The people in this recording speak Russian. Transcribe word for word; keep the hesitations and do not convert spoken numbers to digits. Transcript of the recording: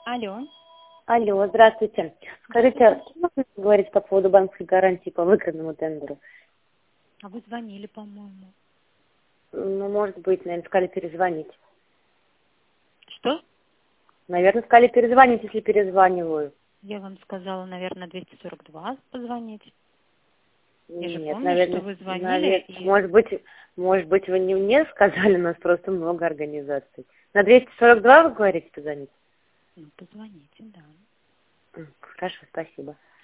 Алло. Алло, здравствуйте. Скажите, а что можно говорить по поводу банковской гарантии по выигранному тендеру? А вы звонили, по-моему. Ну, может быть, наверное, сказали перезвонить. Что? Наверное, сказали перезвонить, если перезваниваю. Я вам сказала, наверное, двести сорок два позвонить. Я же Нет, помню, наверное, что вы звонили. наверное, И... может быть, может быть, вы не мне сказали, у нас просто много организаций. На двести сорок два вы говорите позвонить? Ну, позвоните, да. М, Хорошо, спасибо.